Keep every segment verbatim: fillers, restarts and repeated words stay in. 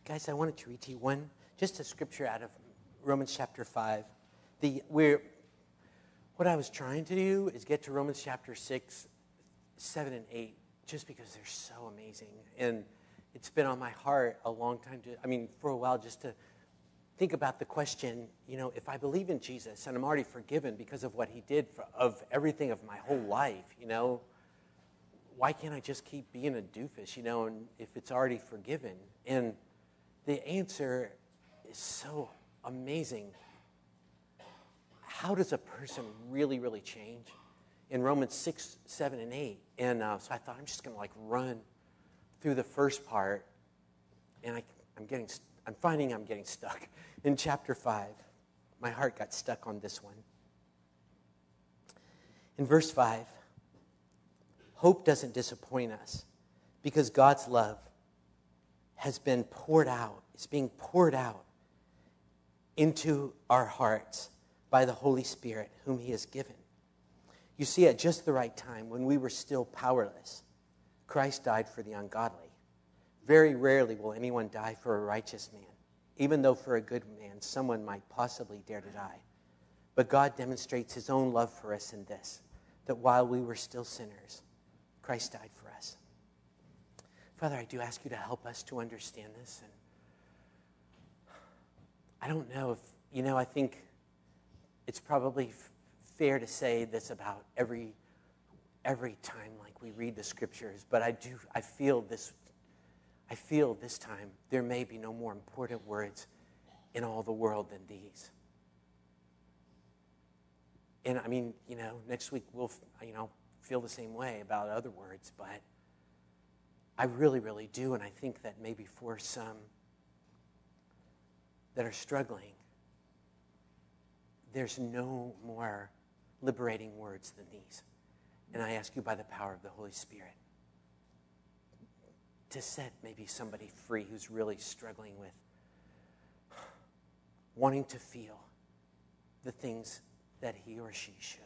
Guys, I wanted to read to you one, just a scripture out of Romans chapter five. The where what I was trying to do is get to Romans chapter six, seven, and eight, just because they're so amazing. And it's been on my heart a long time to, I mean, for a while, just to think about the question, you know, if I believe in Jesus and I'm already forgiven because of what he did for, of everything of my whole life, you know, why can't I just keep being a doofus, you know, and if it's already forgiven? And the answer is so amazing. How does a person really, really change? In Romans six, seven, and eight. And uh, so I thought I'm just going to like run through the first part. And I, I'm getting, I'm finding I'm getting stuck. In chapter five, my heart got stuck on this one. In verse five, hope doesn't disappoint us because God's love has been poured out. It's being poured out into our hearts by the Holy Spirit whom he has given. You see, at just the right time, when we were still powerless, Christ died for the ungodly. Very rarely will anyone die for a righteous man, even though for a good man, someone might possibly dare to die. But God demonstrates his own love for us in this, that while we were still sinners, Christ died for us. Father, I do ask you to help us to understand this. And I don't know if, you know, I think it's probably f- fair to say this about every every time like we read the scriptures, but I do, I feel this, I feel this time there may be no more important words in all the world than these. And I mean, you know, next week we'll, you know, feel the same way about other words, but I really, really do, and I think that maybe for some that are struggling, there's no more liberating words than these. And I ask you by the power of the Holy Spirit to set maybe somebody free who's really struggling with wanting to feel the things that he or she should.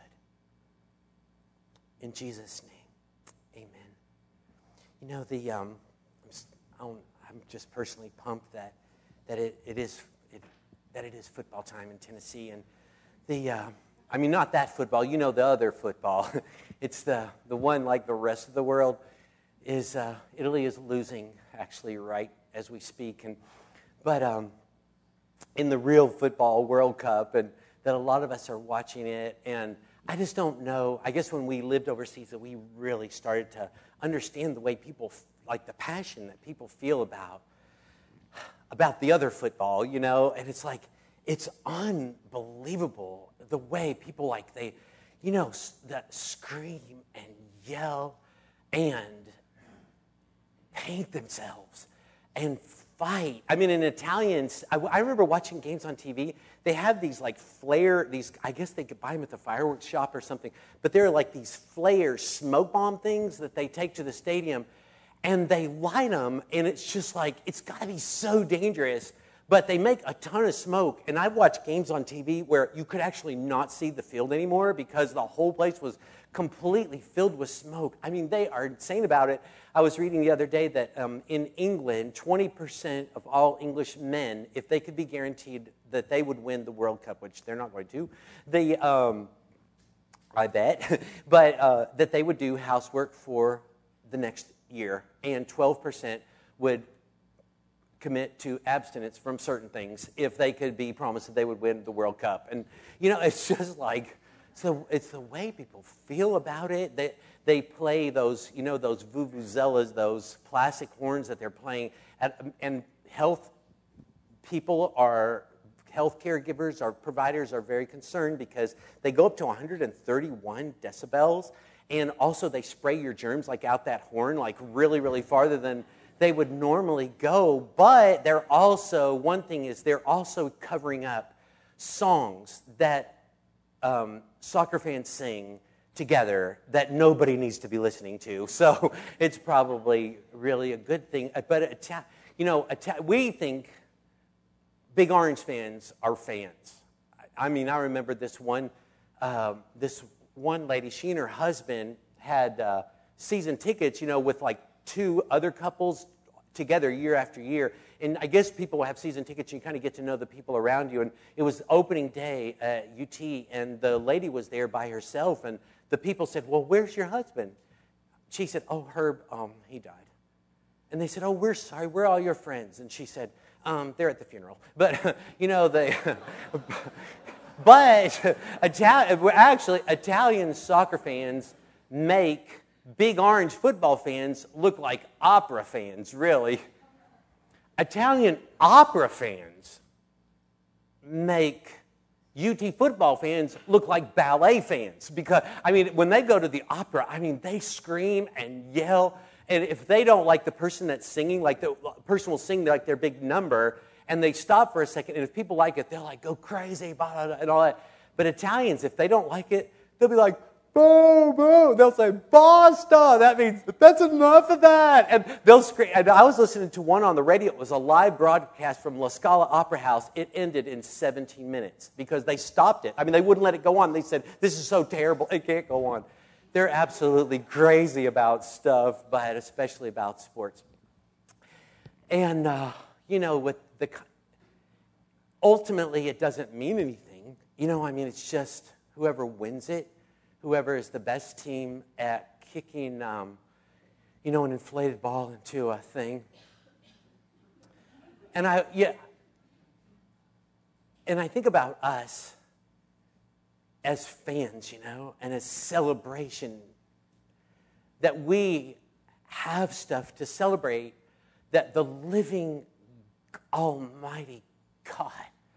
In Jesus' name, amen. You know, the um, I'm, I'm just personally pumped that that it, it is it, that it is football time in Tennessee, and the uh, I mean not that football, you know, the other football. It's the the one like the rest of the world is uh, Italy is losing actually right as we speak, and but um, in the real football World Cup, and that a lot of us are watching it, and I just don't know. I guess when we lived overseas that we really started to understand the way people, like the passion that people feel about, about the other football, you know, and it's like, it's unbelievable the way people like, they, you know, that scream and yell and paint themselves and fight. I mean, in Italians, I, I remember watching games on T V. They have these like flare, these, I guess they could buy them at the fireworks shop or something, but they're like these flare smoke bomb things that they take to the stadium, and they light them, and it's just like, it's got to be so dangerous, but they make a ton of smoke. And I've watched games on T V where you could actually not see the field anymore because the whole place was completely filled with smoke. I mean, they are insane about it. I was reading the other day that um, in England, twenty percent of all English men, if they could be guaranteed that they would win the World Cup, which they're not going to, they, um, I bet, but uh, that they would do housework for the next year, and twelve percent would commit to abstinence from certain things if they could be promised that they would win the World Cup. And, you know, it's just like, so it's the way people feel about it. They, they play those, you know, those vuvuzelas, those plastic horns that they're playing. At, and health people are, health caregivers, our providers are very concerned because they go up to one hundred thirty-one decibels. And also they spray your germs like out that horn, like really, really farther than they would normally go. But they're also, one thing is they're also covering up songs that um, soccer fans sing together that nobody needs to be listening to. So it's probably really a good thing. But, you know, we think Big Orange fans are fans. I mean, I remember this one, uh, this one lady, she and her husband had uh, season tickets, you know, with like two other couples together year after year. And I guess people have season tickets, and you kind of get to know the people around you. And it was opening day at U T, and the lady was there by herself, and the people said, well, where's your husband? She said, oh, Herb, um, he died. And they said, oh, we're sorry, where are all your friends? And she said, um, they're at the funeral. But, you know, they... But Itali- actually, Italian soccer fans make Big Orange football fans look like opera fans, really. Italian opera fans make U T football fans look like ballet fans. Because, I mean, when they go to the opera, I mean, they scream and yell. And if they don't like the person that's singing, like the person will sing like their big number, and they stop for a second, and if people like it, they'll like go crazy, blah, blah, blah, and all that. But Italians, if they don't like it, they'll be like, boo, boo. They'll say, basta. That means, that's enough of that. And they'll scream. And I was listening to one on the radio. It was a live broadcast from La Scala Opera House. It ended in seventeen minutes because they stopped it. I mean, they wouldn't let it go on. They said, this is so terrible. It can't go on. They're absolutely crazy about stuff, but especially about sports. And, uh, you know, with the, ultimately, it doesn't mean anything. You know, I mean, it's just whoever wins it, whoever is the best team at kicking, um, you know, an inflated ball into a thing. And I, yeah, and I think about us as fans, you know, and as celebration, that we have stuff to celebrate, that the living Almighty God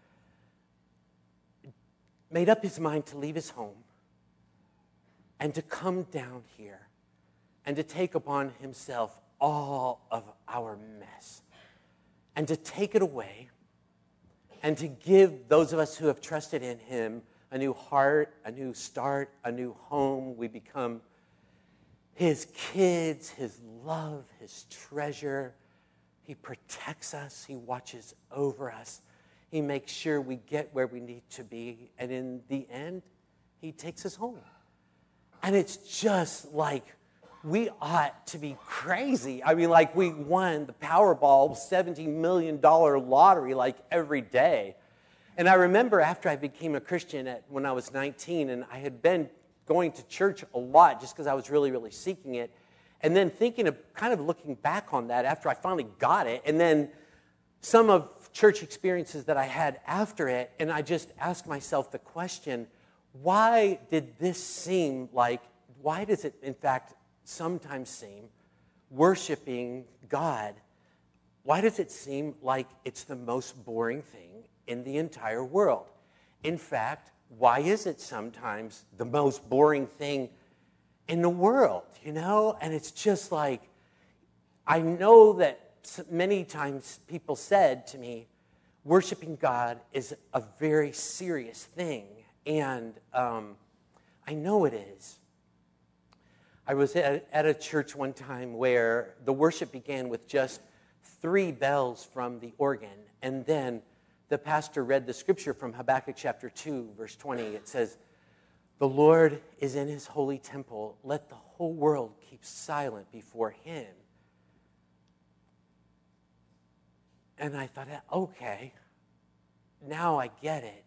made up his mind to leave his home and to come down here and to take upon himself all of our mess and to take it away and to give those of us who have trusted in him a new heart, a new start, a new home. We become his kids, his love, his treasure. He protects us. He watches over us. He makes sure we get where we need to be. And in the end, he takes us home. And it's just like we ought to be crazy. I mean, like we won the Powerball seventy million dollars lottery like every day. And I remember after I became a Christian at, when I was nineteen, and I had been going to church a lot just because I was really, really seeking it. And then thinking of kind of looking back on that after I finally got it, and then some of church experiences that I had after it, and I just asked myself the question, why did this seem like, why does it in fact sometimes seem worshiping God, why does it seem like it's the most boring thing in the entire world? In fact, why is it sometimes the most boring thing in the world, you know? And it's just like, I know that many times people said to me, worshiping God is a very serious thing. And um, I know it is. I was at, at a church one time where the worship began with just three bells from the organ. And then the pastor read the scripture from Habakkuk chapter two, verse twenty. It says, the Lord is in his holy temple. Let the whole world keep silent before him. And I thought, okay, now I get it.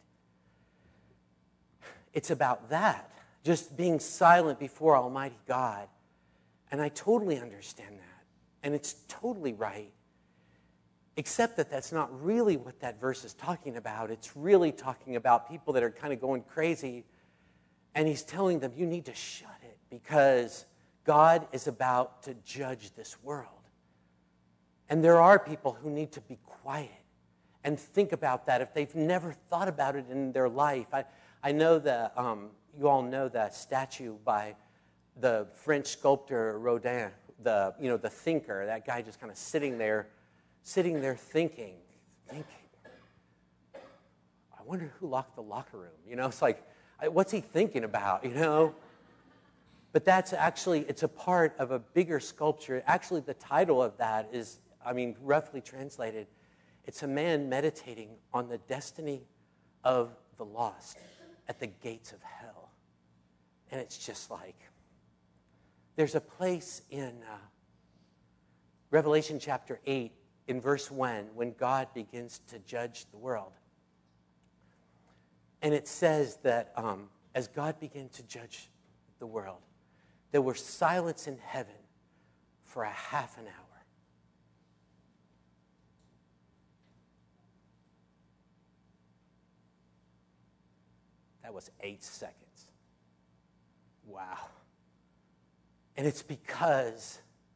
It's about that, just being silent before Almighty God. And I totally understand that. And it's totally right. Except that that's not really what that verse is talking about. It's really talking about people that are kind of going crazy. And he's telling them, you need to shut it because God is about to judge this world. And there are people who need to be quiet and think about that if they've never thought about it in their life. I, I know that um, you all know that statue by the French sculptor Rodin, the, you know, the thinker, that guy just kind of sitting there, sitting there thinking, thinking. I wonder who locked the locker room. You know, it's like, what's he thinking about, you know? But that's actually, it's a part of a bigger sculpture. Actually, the title of that is, I mean, roughly translated, it's a man meditating on the destiny of the lost at the gates of hell. And it's just like, there's a place in, uh, Revelation chapter eight, in verse one, when God begins to judge the world. And it says that um, as God began to judge the world, there was silence in heaven for a half an hour. That was eight seconds. Wow. And it's because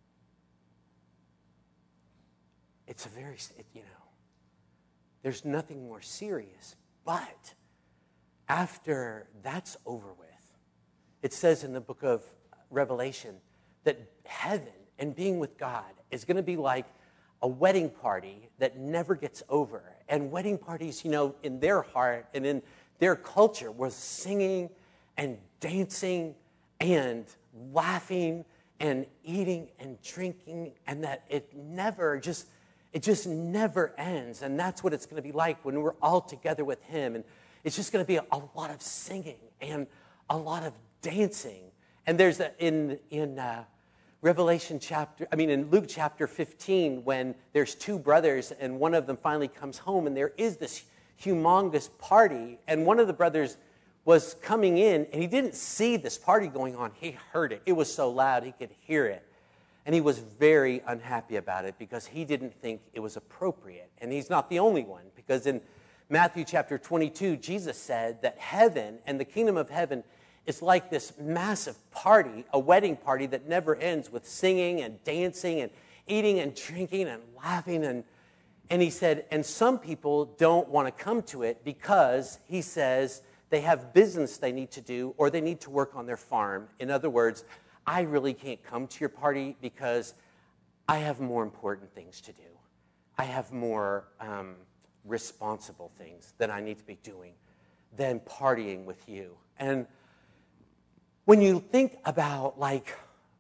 it's a very, it, you know, there's nothing more serious. But after that's over with, it says in the book of Revelation that heaven and being with God is going to be like a wedding party that never gets over. And wedding parties, you know, in their heart and in their culture was singing and dancing and laughing and eating and drinking, and that it never just, it just never ends. And that's what it's going to be like when we're all together with him. And it's just going to be a, a lot of singing and a lot of dancing. And there's a, in in uh, Revelation chapter, I mean in Luke chapter fifteen, when there's two brothers and one of them finally comes home, and there is this humongous party, and one of the brothers was coming in, and he didn't see this party going on. He heard it. It was so loud he could hear it. And he was very unhappy about it because he didn't think it was appropriate. And he's not the only one, because in Matthew chapter twenty-two, Jesus said that heaven and the kingdom of heaven is like this massive party, a wedding party that never ends, with singing and dancing and eating and drinking and laughing. And, and he said, and some people don't want to come to it because, he says, they have business they need to do or they need to work on their farm. In other words, I really can't come to your party because I have more important things to do. I have more um, responsible things that I need to be doing than partying with you. And when you think about, like,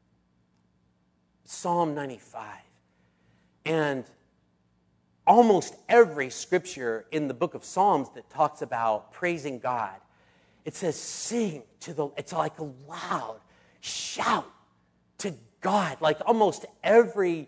Psalm ninety-five, and almost every scripture in the book of Psalms that talks about praising God, it says sing to the, it's like a loud shout to God. Like almost every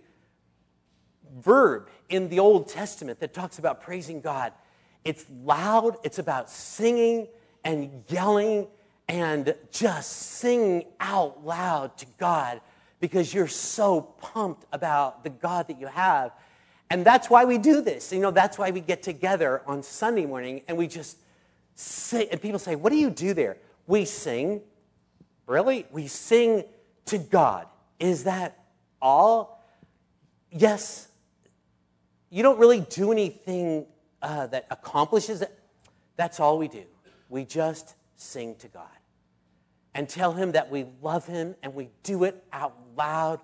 verb in the Old Testament that talks about praising God, it's loud, it's about singing and yelling and just singing out loud to God because you're so pumped about the God that you have. And that's why we do this. You know, that's why we get together on Sunday morning and we just sing. And people say, what do you do there? We sing. Really? We sing to God. Is that all? Yes. You don't really do anything uh, that accomplishes it. That's all we do. We just sing to God and tell him that we love him, and we do it out loud.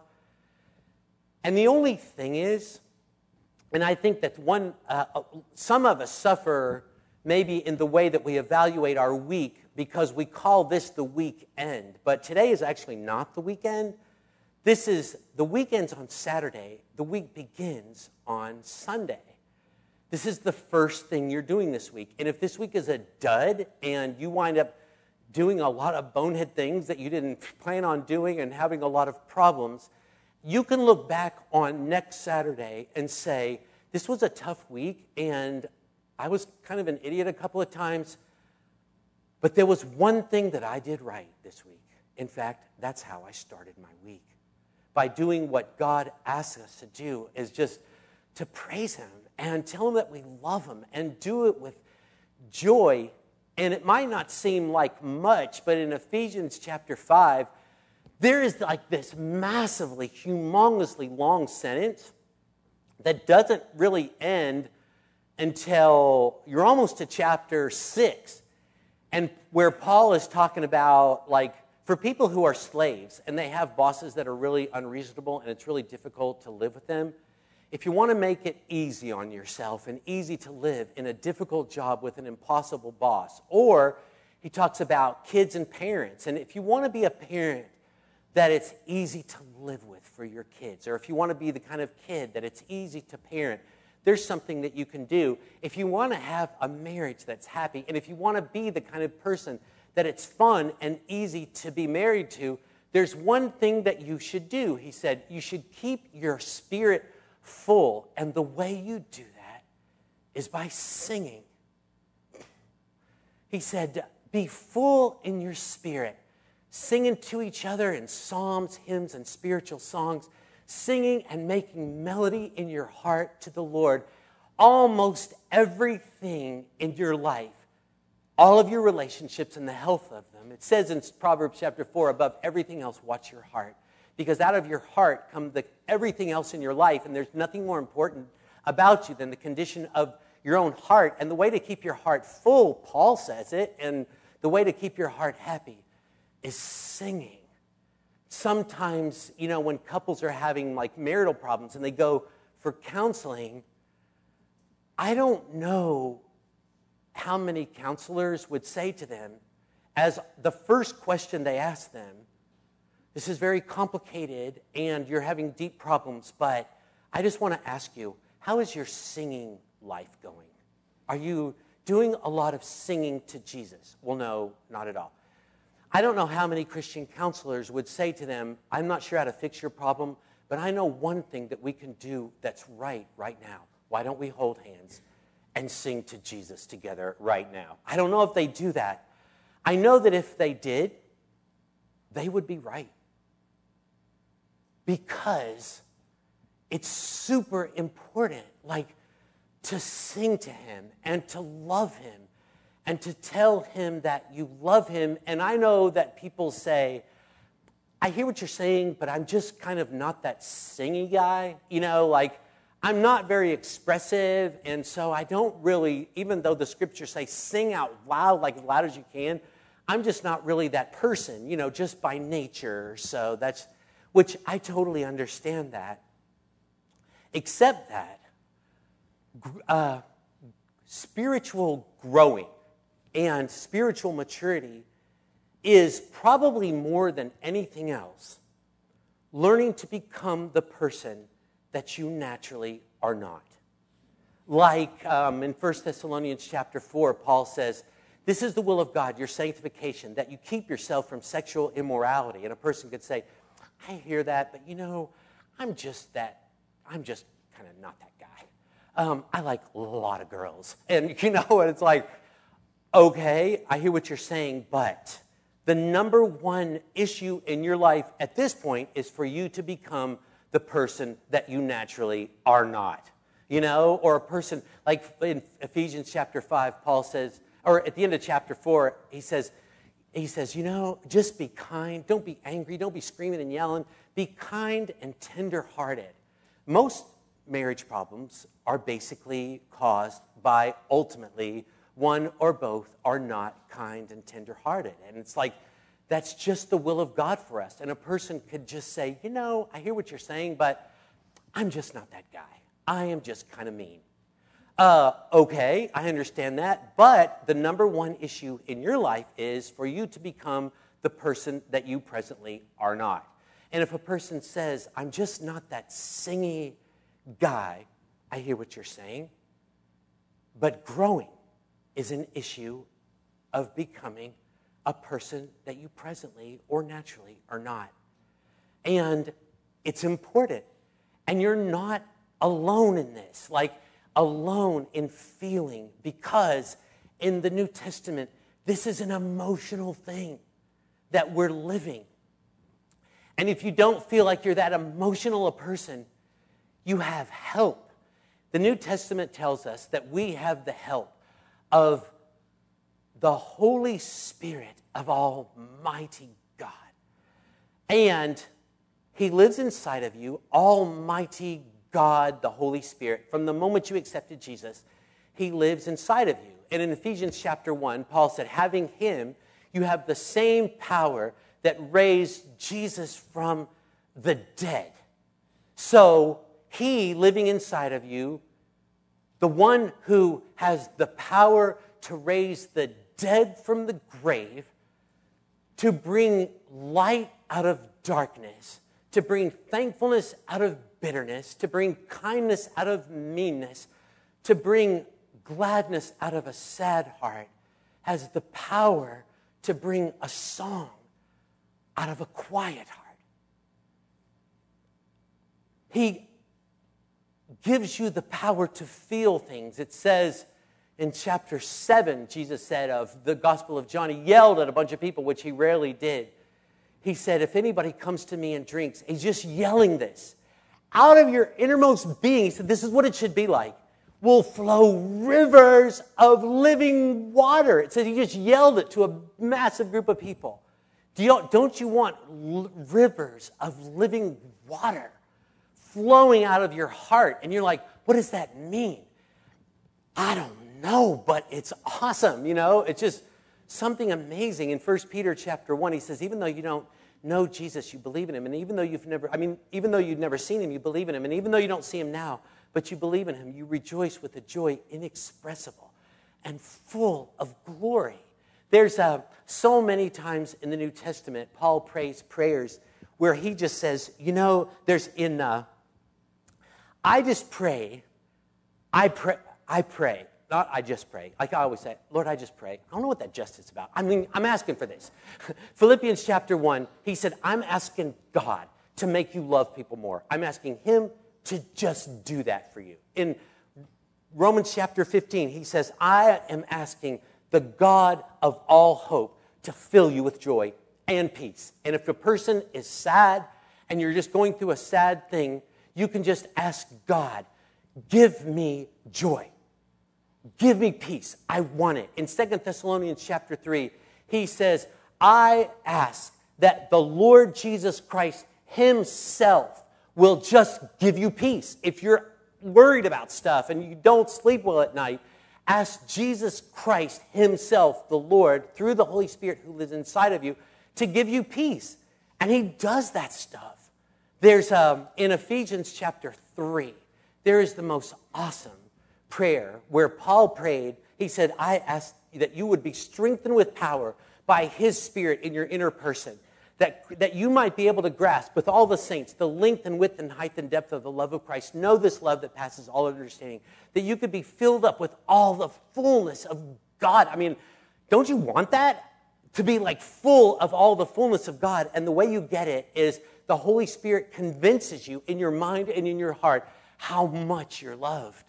And the only thing is, and I think that one, uh, some of us suffer maybe in the way that we evaluate our week because we call this the weekend. But today is actually not the weekend. This is, the weekend's on Saturday. The week begins on Sunday. This is the first thing you're doing this week. And if this week is a dud and you wind up doing a lot of bonehead things that you didn't plan on doing and having a lot of problems, you can look back on next Saturday and say, this was a tough week and I was kind of an idiot a couple of times, but there was one thing that I did right this week. In fact, that's how I started my week. By doing what God asks us to do, is just to praise him and tell him that we love him and do it with joy. And it might not seem like much, but in Ephesians chapter five, there is like this massively, humongously long sentence that doesn't really end until you're almost to chapter six, and where Paul is talking about, like, for people who are slaves and they have bosses that are really unreasonable and it's really difficult to live with them, if you want to make it easy on yourself and easy to live in a difficult job with an impossible boss, or he talks about kids and parents, and if you want to be a parent that it's easy to live with for your kids, or if you want to be the kind of kid that it's easy to parent, there's something that you can do. If you want to have a marriage that's happy, and if you want to be the kind of person that it's fun and easy to be married to, there's one thing that you should do. He said, you should keep your spirit full. And the way you do that is by singing. He said, be full in your spirit, singing to each other in psalms, hymns, and spiritual songs, singing and making melody in your heart to the Lord. Almost everything in your life, all of your relationships and the health of them. It says in Proverbs chapter four, above everything else, watch your heart. Because out of your heart comes the, everything else in your life, and there's nothing more important about you than the condition of your own heart. And the way to keep your heart full, Paul says it, and the way to keep your heart happy is singing. Sometimes, you know, when couples are having like marital problems and they go for counseling, I don't know how many counselors would say to them, as the first question they ask them, this is very complicated and you're having deep problems, but I just want to ask you, how is your singing life going? Are you doing a lot of singing to Jesus? Well, no, not at all. I don't know how many Christian counselors would say to them, I'm not sure how to fix your problem, but I know one thing that we can do that's right right now. Why don't we hold hands and sing to Jesus together right now? I don't know if they do that. I know that if they did, they would be right. Because it's super important, like, to sing to him and to love him and to tell him that you love him. And I know that people say, I hear what you're saying, but I'm just kind of not that singy guy. You know, like, I'm not very expressive, and so I don't really, even though the scriptures say sing out loud, like as loud as you can, I'm just not really that person, you know, just by nature. So that's, which I totally understand that. Except that uh, spiritual growing and spiritual maturity is probably more than anything else learning to become the person that you naturally are not. Like um, in First Thessalonians chapter four, Paul says, this is the will of God, your sanctification, that you keep yourself from sexual immorality. And a person could say, I hear that, but you know, I'm just that, I'm just kind of not that guy. Um, I like a lot of girls. And you know, and it's like, okay, I hear what you're saying, but the number one issue in your life at this point is for you to become the person that you naturally are not. You know, or a person, like in Ephesians chapter five, Paul says, or at the end of chapter four, he says, he says, you know, just be kind. Don't be angry. Don't be screaming and yelling. Be kind and tender-hearted. Most marriage problems are basically caused by ultimately one or both are not kind and tender-hearted. And it's like, that's just the will of God for us. And a person could just say, you know, I hear what you're saying, but I'm just not that guy. I am just kind of mean. Uh, okay, I understand that. But the number one issue in your life is for you to become the person that you presently are not. And if a person says, I'm just not that singy guy, I hear what you're saying. But growing is an issue of becoming a person that you presently or naturally are not. And it's important. And you're not alone in this, like alone in feeling, because in the New Testament, this is an emotional thing that we're living. And if you don't feel like you're that emotional a person, you have help. The New Testament tells us that we have the help of the Holy Spirit of Almighty God. And he lives inside of you, Almighty God, the Holy Spirit. From the moment you accepted Jesus, he lives inside of you. And in Ephesians chapter one, Paul said, having him, you have the same power that raised Jesus from the dead. So he living inside of you, the one who has the power to raise the dead from the grave, to bring light out of darkness, to bring thankfulness out of bitterness, to bring kindness out of meanness, to bring gladness out of a sad heart, has the power to bring a song out of a quiet heart. He gives you the power to feel things. It says in chapter seven, Jesus said of the Gospel of John, he yelled at a bunch of people, which he rarely did. He said, if anybody comes to me and drinks, he's just yelling this. Out of your innermost being, he said, this is what it should be like, will flow rivers of living water. It said he just yelled it to a massive group of people. Do you, don't you want l- rivers of living water flowing out of your heart? And you're like, what does that mean? I don't know, but it's awesome, you know? It's just something amazing. In First Peter chapter one, he says, even though you don't know Jesus, you believe in him. And even though you've never, I mean, even though you've never seen him, you believe in him. And even though you don't see him now, but you believe in him, you rejoice with a joy inexpressible and full of glory. There's uh, so many times in the New Testament, Paul prays prayers where he just says, you know, there's in, uh, I just pray, I pray, I pray, not I just pray. Like I always say, Lord, I just pray. I don't know what that just is about. I mean, I'm asking for this. Philippians chapter one, he said, I'm asking God to make you love people more. I'm asking him to just do that for you. In Romans chapter fifteen, he says, I am asking the God of all hope to fill you with joy and peace. And if a person is sad and you're just going through a sad thing, you can just ask God, give me joy. Give me peace. I want it. In Second Thessalonians chapter three, he says, I ask that the Lord Jesus Christ himself will just give you peace. If you're worried about stuff and you don't sleep well at night, ask Jesus Christ himself, the Lord, through the Holy Spirit who lives inside of you, to give you peace. And he does that stuff. There's, um, in Ephesians chapter three, there is the most awesome prayer where Paul prayed. He said, I ask that you would be strengthened with power by his Spirit in your inner person, that, that you might be able to grasp with all the saints the length and width and height and depth of the love of Christ. Know this love that passes all understanding, that you could be filled up with all the fullness of God. I mean, don't you want that? To be like full of all the fullness of God. And the way you get it is the Holy Spirit convinces you in your mind and in your heart how much you're loved.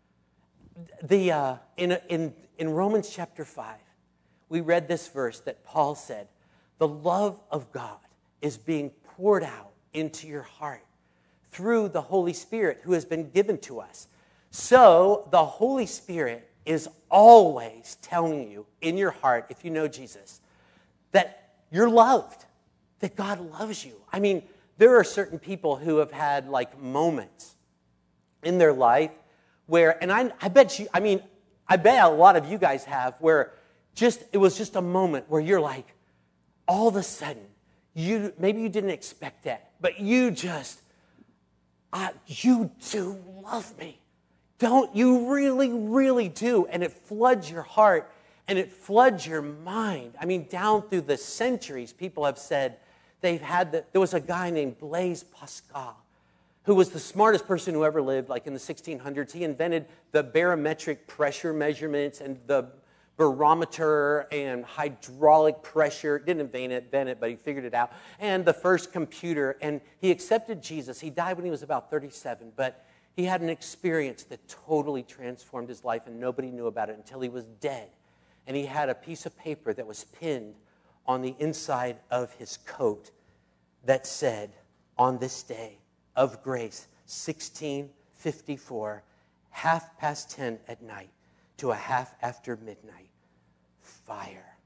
The, uh, in, in, in Romans chapter five, we read this verse that Paul said, the love of God is being poured out into your heart through the Holy Spirit who has been given to us. So the Holy Spirit is always telling you in your heart, if you know Jesus, that you're loved, that God loves you. I mean, there are certain people who have had like moments in their life where, and I, I bet you, I mean, I bet a lot of you guys have, where just, it was just a moment where you're like, all of a sudden, you, maybe you didn't expect that, but you just, uh, you do love me. Don't you really, really do? And it floods your heart and it floods your mind. I mean, down through the centuries, people have said they've had, the, there was a guy named Blaise Pascal, who was the smartest person who ever lived, like in the sixteen hundreds. He invented the barometric pressure measurements and the barometer and hydraulic pressure. Didn't invent it, invent it, but he figured it out. And the first computer. And he accepted Jesus. He died when he was about thirty-seven, but he had an experience that totally transformed his life, and nobody knew about it until he was dead. And he had a piece of paper that was pinned on the inside of his coat that said, on this day of grace, sixteen fifty-four, half past ten at night to a half after midnight, fire,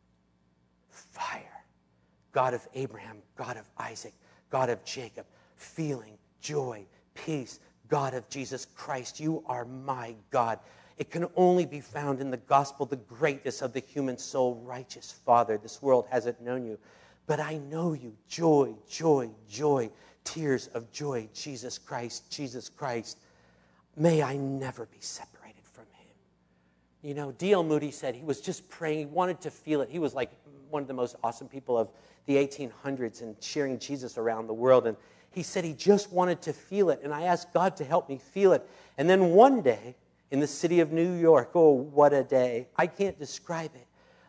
fire. God of Abraham, God of Isaac, God of Jacob, feeling, joy, peace, God of Jesus Christ, you are my God. It can only be found in the gospel, the greatness of the human soul. Righteous Father, this world hasn't known you, but I know you. Joy, joy, joy. Tears of joy, Jesus Christ, Jesus Christ. May I never be separated from him. You know, D L Moody said he was just praying. He wanted to feel it. He was like one of the most awesome people of the eighteen hundreds and sharing Jesus around the world. And he said he just wanted to feel it. And I asked God to help me feel it. And then one day in the city of New York, oh, what a day. I can't describe it.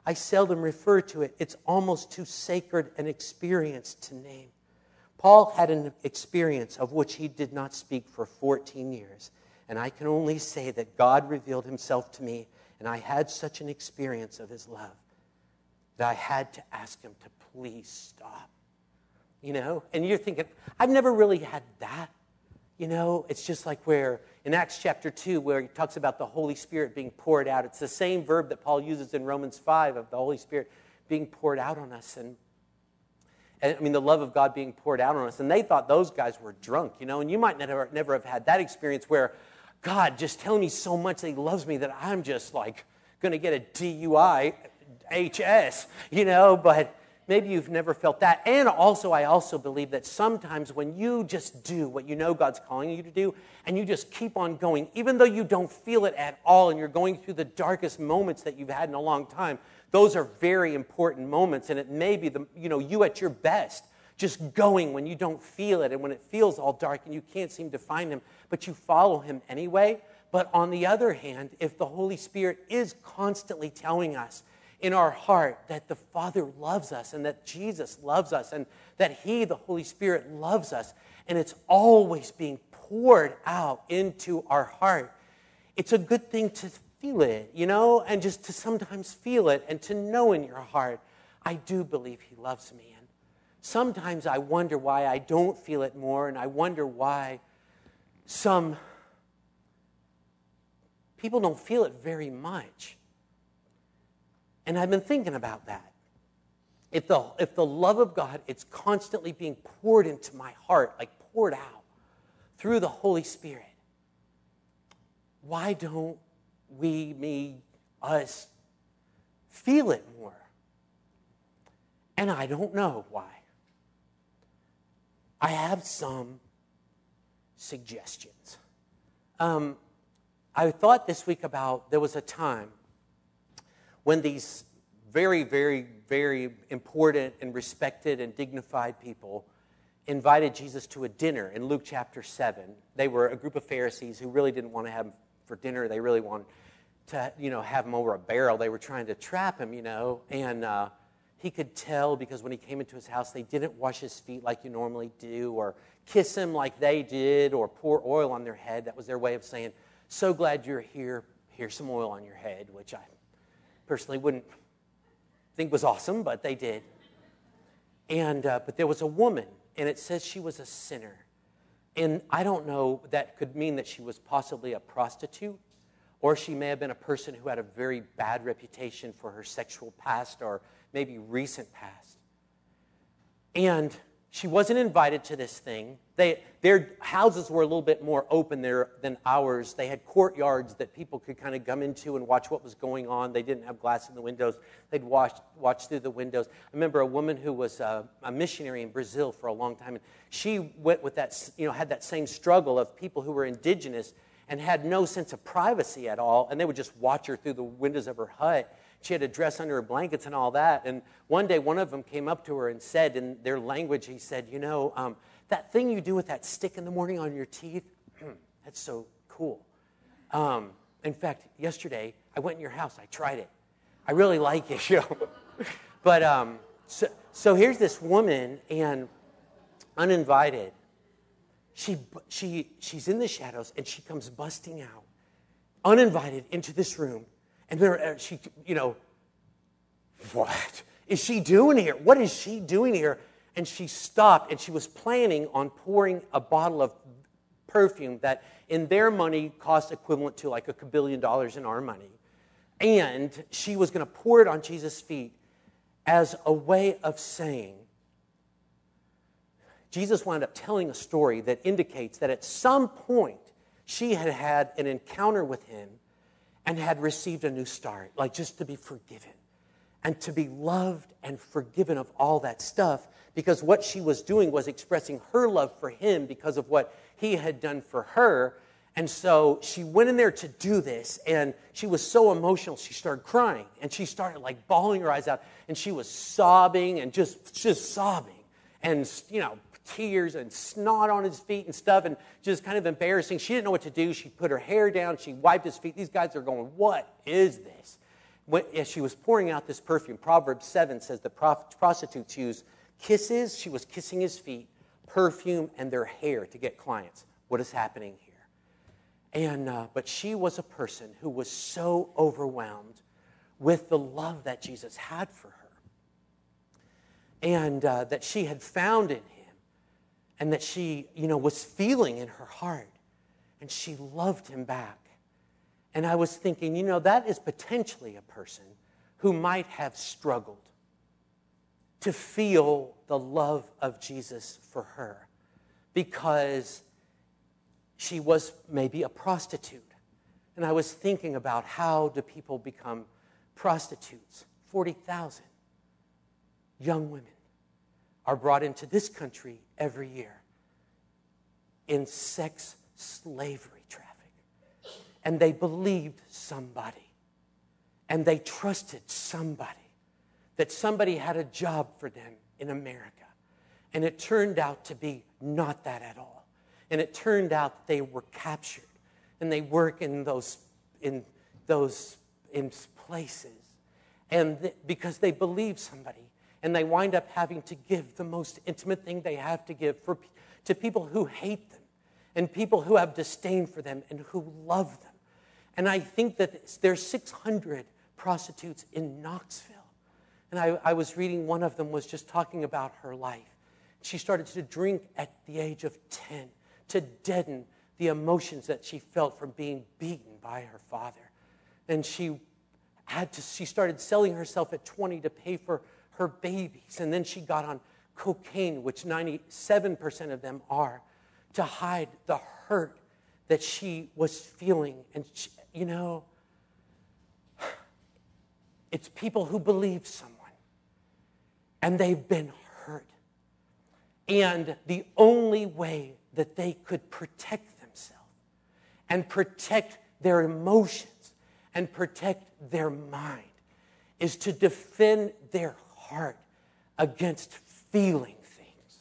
I seldom refer to it. It's almost too sacred an experience to name. Paul had an experience of which he did not speak for fourteen years. And I can only say that God revealed himself to me, and I had such an experience of his love that I had to ask him to please stop. You know? And you're thinking, I've never really had that. You know, it's just like where in Acts chapter two, where he talks about the Holy Spirit being poured out. It's the same verb that Paul uses in Romans five of the Holy Spirit being poured out on us. And, and I mean, the love of God being poured out on us. And they thought those guys were drunk, you know. And you might never, never have had that experience where God just telling me so much that he loves me that I'm just like going to get a D U I, H S, you know. But maybe you've never felt that. And also, I also believe that sometimes when you just do what you know God's calling you to do, and you just keep on going, even though you don't feel it at all, and you're going through the darkest moments that you've had in a long time, those are very important moments. And it may be the, you know, you at your best, just going when you don't feel it, and when it feels all dark and you can't seem to find him, but you follow him anyway. But on the other hand, if the Holy Spirit is constantly telling us in our heart that the Father loves us and that Jesus loves us and that he, the Holy Spirit, loves us, and it's always being poured out into our heart, it's a good thing to feel it, you know, and just to sometimes feel it and to know in your heart, I do believe he loves me. And sometimes I wonder why I don't feel it more, and I wonder why some people don't feel it very much. And I've been thinking about that. If the, if the love of God, it's constantly being poured into my heart, like poured out through the Holy Spirit, why don't we, me, us, feel it more? And I don't know why. I have some suggestions. Um, I thought this week about, there was a time when these very, very, very important and respected and dignified people invited Jesus to a dinner in Luke chapter seven. They were a group of Pharisees who really didn't want to have him for dinner. They really wanted to, you know, have him over a barrel. They were trying to trap him, you know, and uh, he could tell because when he came into his house, they didn't wash his feet like you normally do, or kiss him like they did, or pour oil on their head. That was their way of saying, so glad you're here. Here's some oil on your head, which I personally wouldn't think was awesome, but they did. And uh, but there was a woman, and it says she was a sinner. And I don't know, that could mean that she was possibly a prostitute, or she may have been a person who had a very bad reputation for her sexual past or maybe recent past. And she wasn't invited to this thing. They, their houses were a little bit more open there than ours. They had courtyards that people could kind of come into and watch what was going on. They didn't have glass in the windows. They'd watch, watch through the windows. I remember a woman who was a, a missionary in Brazil for a long time, and she went with that, you know, had that same struggle of people who were indigenous and had no sense of privacy at all, and they would just watch her through the windows of her hut. She had a dress under her blankets and all that. And one day, one of them came up to her and said in their language, he said, you know, um, that thing you do with that stick in the morning on your teeth, that's so cool. Um, in fact, yesterday, I went in your house. I tried it. I really like it, you know. But um, so, so here's this woman, and uninvited, she she she's in the shadows, and she comes busting out, uninvited, into this room. And there, she, you know, what is she doing here? What is she doing here? And she stopped, and she was planning on pouring a bottle of perfume that in their money cost equivalent to like a billion dollars in our money. And she was going to pour it on Jesus' feet as a way of saying, Jesus wound up telling a story that indicates that at some point she had had an encounter with him and had received a new start, like just to be forgiven and to be loved and forgiven of all that stuff, because what she was doing was expressing her love for him because of what he had done for her. And so she went in there to do this, and she was so emotional, she started crying, and she started like bawling her eyes out, and she was sobbing and just, just sobbing, and, you know, tears and snot on his feet and stuff, and just kind of embarrassing. She didn't know what to do. She put her hair down. She wiped his feet. These guys are going, what is this? when, as she was pouring out this perfume, Proverbs seven says the prof, prostitutes use kisses. She was kissing his feet, perfume, and their hair to get clients. What is happening here? And uh, but she was a person who was so overwhelmed with the love that Jesus had for her, and uh, that she had found in him, and that she, you know, was feeling in her heart, and she loved him back. And I was thinking, you know, that is potentially a person who might have struggled to feel the love of Jesus for her, because she was maybe a prostitute. And I was thinking about, how do people become prostitutes? forty thousand young women are brought into this country every year in sex slavery traffic. And they believed somebody. And they trusted somebody. That somebody had a job for them in America. And it turned out to be not that at all. And it turned out that they were captured. And they work in those, in those in places. And th- because they believe somebody. And they wind up having to give the most intimate thing they have to give for, to people who hate them. And people who have disdain for them and who love them. And I think that there's six hundred prostitutes in Knoxville. And I, I was reading, one of them was just talking about her life. She started to drink at the age of ten to deaden the emotions that she felt from being beaten by her father. And she had to, she started selling herself at twenty to pay for her babies. And then she got on cocaine, which ninety-seven percent of them are, to hide the hurt that she was feeling. And, she, you know, it's people who believe someone, and they've been hurt. And the only way that they could protect themselves and protect their emotions and protect their mind is to defend their heart against feeling things.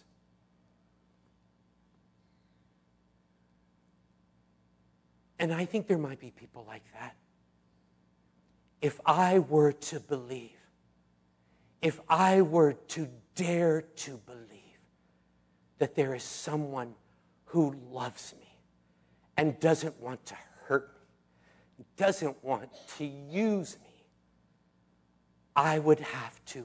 And I think there might be people like that. If I were to believe, if I were to dare to believe that there is someone who loves me and doesn't want to hurt me, doesn't want to use me, I would have to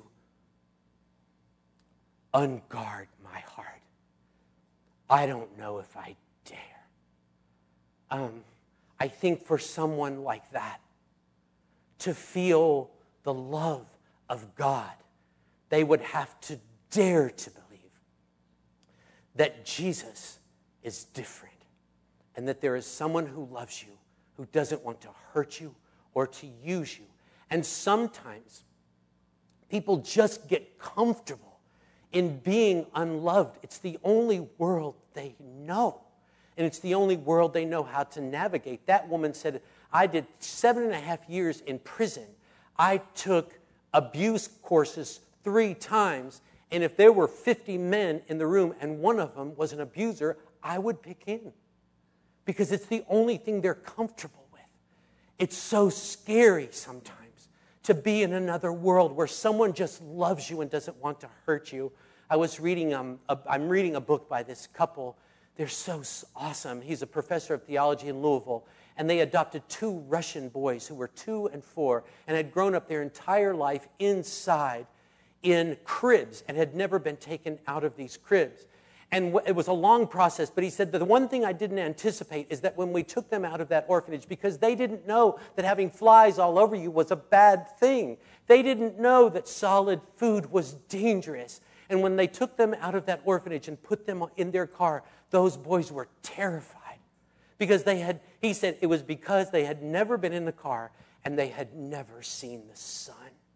unguard my heart. I don't know if I dare. Um, I think for someone like that to feel the love of God, they would have to dare to believe that Jesus is different and that there is someone who loves you, who doesn't want to hurt you or to use you. And sometimes people just get comfortable in being unloved. It's the only world they know. And it's the only world they know how to navigate. That woman said, I did seven and a half years in prison. I took abuse courses three times. And if there were fifty men in the room and one of them was an abuser, I would pick him. Because it's the only thing they're comfortable with. It's so scary sometimes to be in another world where someone just loves you and doesn't want to hurt you. I was reading, um, a, I'm reading a book by this couple. They're so awesome. He's a professor of theology in Louisville. And they adopted two Russian boys who were two and four and had grown up their entire life inside in cribs and had never been taken out of these cribs. And it was a long process, but he said that the one thing I didn't anticipate is that when we took them out of that orphanage, because they didn't know that having flies all over you was a bad thing. They didn't know that solid food was dangerous. And when they took them out of that orphanage and put them in their car, those boys were terrified. Because they had, he said it was because they had never been in the car and they had never seen the sun.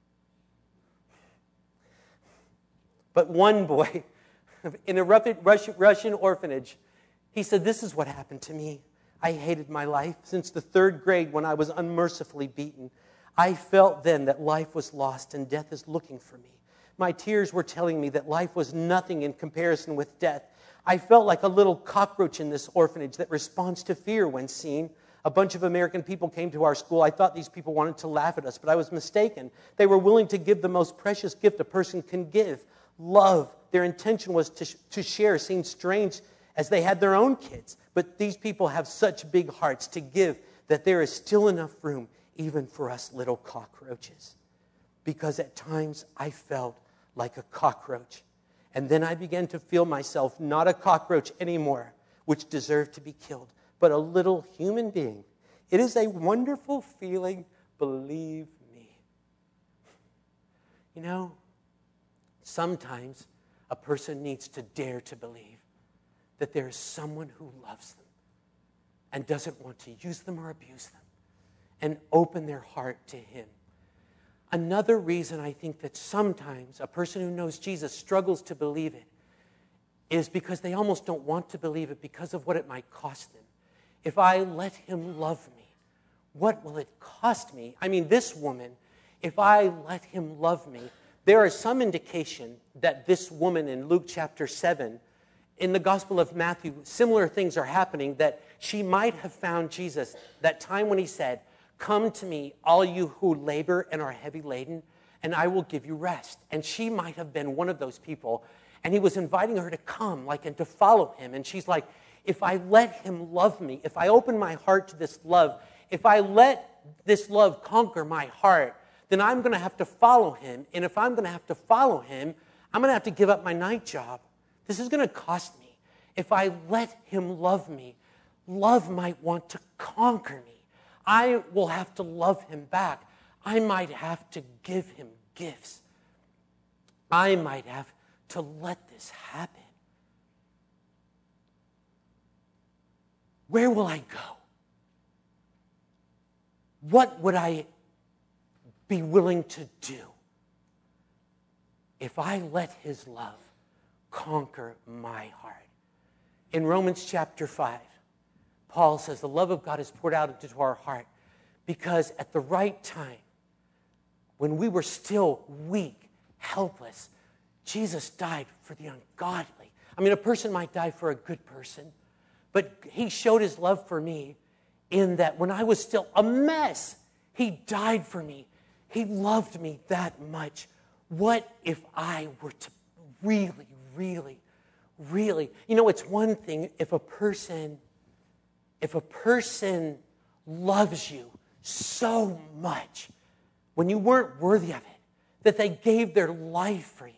But one boy, in a Russian orphanage, he said, this is what happened to me. I hated my life. Since the third grade when I was unmercifully beaten, I felt then that life was lost and death is looking for me. My tears were telling me that life was nothing in comparison with death. I felt like a little cockroach in this orphanage that responds to fear when seen. A bunch of American people came to our school. I thought these people wanted to laugh at us, but I was mistaken. They were willing to give the most precious gift a person can give, love. Their intention was to, to share. It seemed strange as they had their own kids. But these people have such big hearts to give that there is still enough room even for us little cockroaches. Because at times I felt like a cockroach. And then I began to feel myself not a cockroach anymore, which deserved to be killed, but a little human being. It is a wonderful feeling, believe me. You know, sometimes a person needs to dare to believe that there is someone who loves them and doesn't want to use them or abuse them, and open their heart to him. Another reason I think that sometimes a person who knows Jesus struggles to believe it is because they almost don't want to believe it because of what it might cost them. If I let him love me, what will it cost me? I mean, this woman, if I let him love me, there is some indication that this woman in Luke chapter seven, in the Gospel of Matthew, similar things are happening, that she might have found Jesus that time when he said, "Come to me, all you who labor and are heavy laden, and I will give you rest." And she might have been one of those people. And he was inviting her to come, like, and to follow him. And she's like, if I let him love me, if I open my heart to this love, if I let this love conquer my heart, then I'm going to have to follow him. And if I'm going to have to follow him, I'm going to have to give up my night job. This is going to cost me. If I let him love me, love might want to conquer me. I will have to love him back. I might have to give him gifts. I might have to let this happen. Where will I go? What would I be willing to do if I let his love conquer my heart? In Romans chapter five, Paul says the love of God is poured out into our heart because at the right time, when we were still weak, helpless, Jesus died for the ungodly. I mean, a person might die for a good person, but he showed his love for me in that when I was still a mess, he died for me. He loved me that much. What if I were to really, really, really, you know, it's one thing if a person, if a person loves you so much when you weren't worthy of it, that they gave their life for you.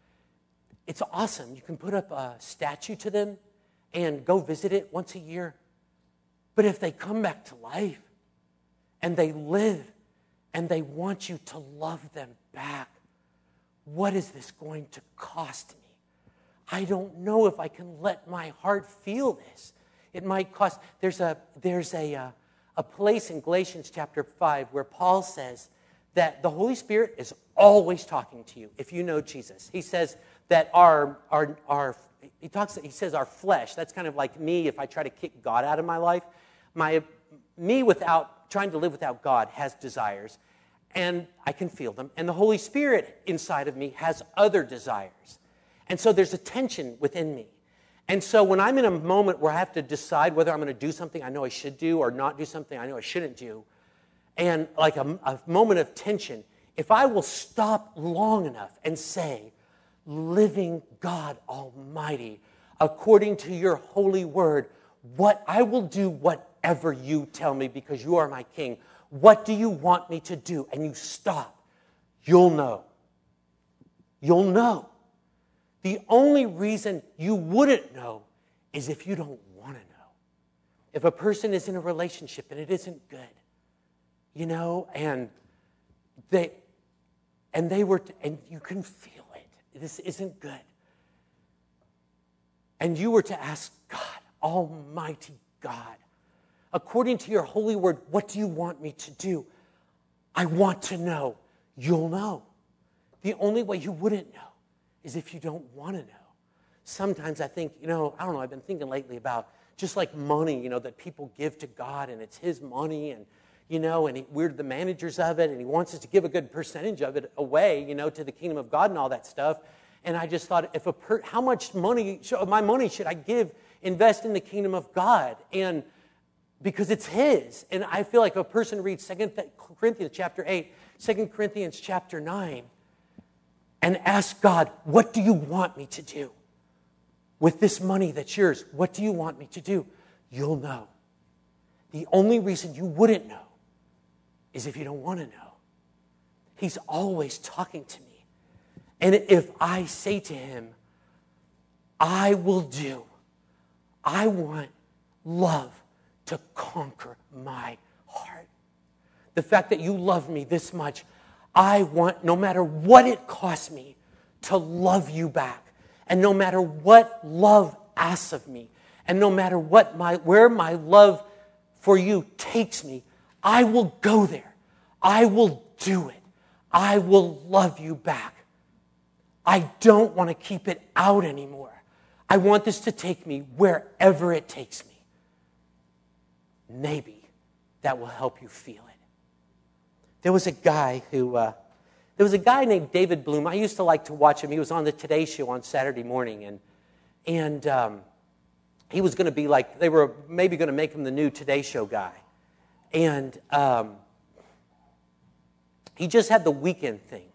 It's awesome. You can put up a statue to them and go visit it once a year. But if they come back to life and they live and they want you to love them back, what is this going to cost me? I don't know if I can let my heart feel this. It might cost. There's a there's a uh, a place in Galatians chapter five where Paul says that the Holy Spirit is always talking to you if you know Jesus. He says that our our our he talks he says our flesh, that's kind of like me if I try to kick God out of my life. My me without trying to live without God has desires, and I can feel them. And the Holy Spirit inside of me has other desires. And so there's a tension within me. And so when I'm in a moment where I have to decide whether I'm going to do something I know I should do or not do something I know I shouldn't do, and like a, a moment of tension, if I will stop long enough and say, living God Almighty, according to your holy word, what I will do whatever you tell me because you are my king. What do you want me to do? And you stop. You'll know. You'll know. The only reason you wouldn't know is if you don't want to know. If a person is in a relationship and it isn't good, you know, and they and they were, and you can feel it. This isn't good. And you were to ask God, Almighty God, according to your holy word, what do you want me to do? I want to know. You'll know. The only way you wouldn't know is if you don't want to know. Sometimes I think, you know, I don't know, I've been thinking lately about just like money, you know, that people give to God, and it's his money, and, you know, and he, we're the managers of it, and he wants us to give a good percentage of it away, you know, to the kingdom of God and all that stuff. And I just thought, if a per, how much money, my money should I give, invest in the kingdom of God? And because it's his. And I feel like if a person reads Second Corinthians chapter eight, Second Corinthians chapter nine, and ask God, what do you want me to do with this money that's yours? What do you want me to do? You'll know. The only reason you wouldn't know is if you don't want to know. He's always talking to me. And if I say to him, I will do, I want love to conquer my heart. The fact that you love me this much, I want, no matter what it costs me, to love you back. And no matter what love asks of me, and no matter what my where my love for you takes me, I will go there. I will do it. I will love you back. I don't want to keep it out anymore. I want this to take me wherever it takes me. Maybe that will help you feel it. There was a guy who, uh, there was a guy named David Bloom. I used to like to watch him. He was on the Today Show on Saturday morning, and and um, he was going to be like, they were maybe going to make him the new Today Show guy. And um, he just had the weekend thing.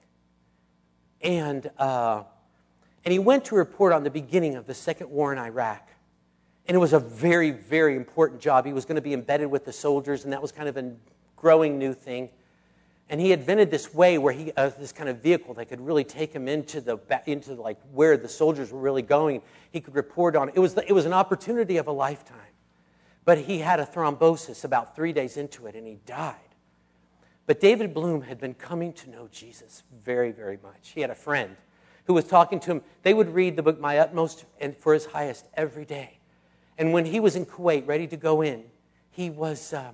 And uh, and he went to report on the beginning of the second war in Iraq. And it was a very, very important job. He was going to be embedded with the soldiers, and that was kind of a growing new thing. And he invented this way where he, uh, this kind of vehicle that could really take him into the into like where the soldiers were really going. He could report on it. It was the, it was an opportunity of a lifetime. But he had a thrombosis about three days into it, and he died. But David Bloom had been coming to know Jesus very, very much. He had a friend who was talking to him. They would read the book My Utmost and For His Highest every day. And when he was in Kuwait, ready to go in, he was, um,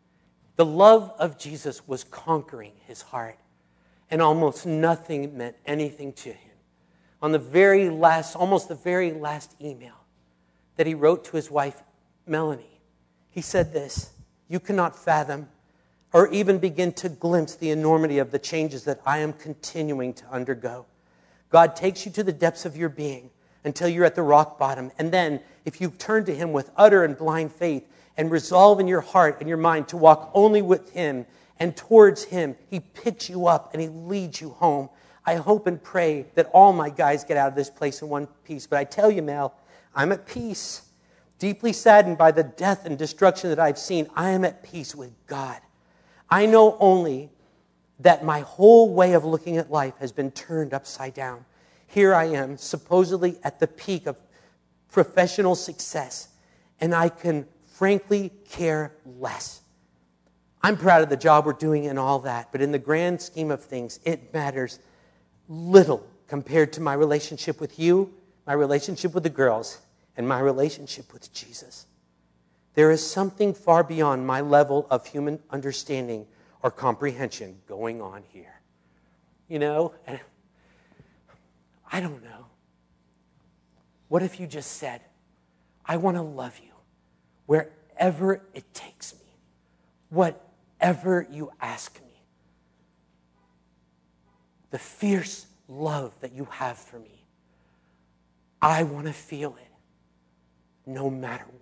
the love of Jesus was conquering his heart. And almost nothing meant anything to him. On the very last, almost the very last email that he wrote to his wife, Melanie, he said this, "You cannot fathom or even begin to glimpse the enormity of the changes that I am continuing to undergo. God takes you to the depths of your being until you're at the rock bottom. And then, if you turn to him with utter and blind faith and resolve in your heart and your mind to walk only with him and towards him, he picks you up and he leads you home. I hope and pray that all my guys get out of this place in one piece. But I tell you, Mel, I'm at peace. Deeply saddened by the death and destruction that I've seen, I am at peace with God. I know only that my whole way of looking at life has been turned upside down. Here I am, supposedly at the peak of professional success, and I can frankly care less. I'm proud of the job we're doing and all that, but in the grand scheme of things, it matters little compared to my relationship with you, my relationship with the girls, and my relationship with Jesus. There is something far beyond my level of human understanding or comprehension going on here. You know, and I don't know. What if you just said, I want to love you wherever it takes me, whatever you ask me. The fierce love that you have for me, I want to feel it no matter what.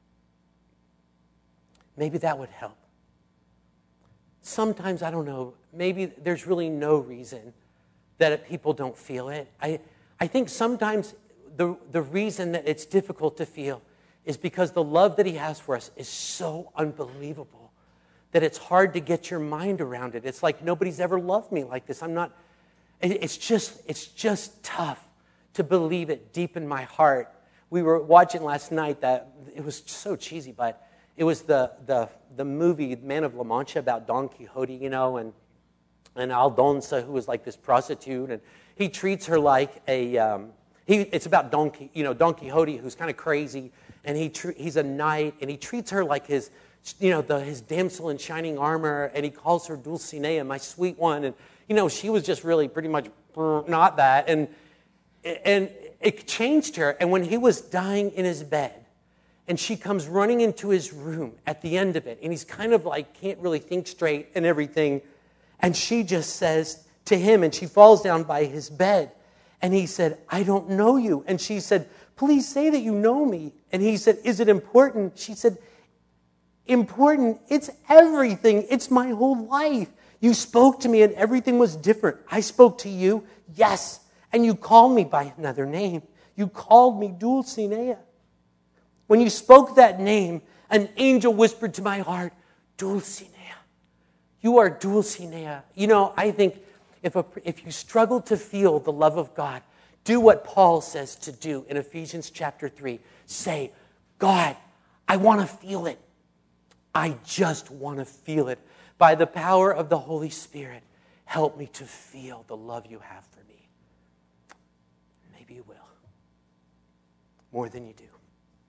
Maybe that would help. Sometimes, I don't know, maybe there's really no reason that people don't feel it. I, I think sometimes the, the reason that it's difficult to feel is because the love that he has for us is so unbelievable that it's hard to get your mind around it. It's like nobody's ever loved me like this. I'm not, it's just, it's just tough to believe it deep in my heart. We were watching last night that, it was so cheesy, but it was the, the, the movie Man of La Mancha about Don Quixote, you know, and and Aldonza, who was like this prostitute, and he treats her like a, um, he, it's about Don, you know, Don Quixote, who's kind of crazy, and he tr- he's a knight, and he treats her like his, you know, the, his damsel in shining armor, and he calls her Dulcinea, my sweet one, and, you know, she was just really pretty much not that, and and it changed her, and when he was dying in his bed, and she comes running into his room at the end of it, and he's kind of like, can't really think straight and everything, and she just says to him, and she falls down by his bed. And he said, I don't know you. And she said, please say that you know me. And he said, is it important? She said, important. It's everything. It's my whole life. You spoke to me and everything was different. I spoke to you, yes, and you called me by another name. You called me Dulcinea. When you spoke that name, an angel whispered to my heart, Dulcinea. You are Dulcinea. You know, I think if, a, if you struggle to feel the love of God, do what Paul says to do in Ephesians chapter three. Say, God, I want to feel it. I just want to feel it. By the power of the Holy Spirit, help me to feel the love you have for me. Maybe you will. More than you do.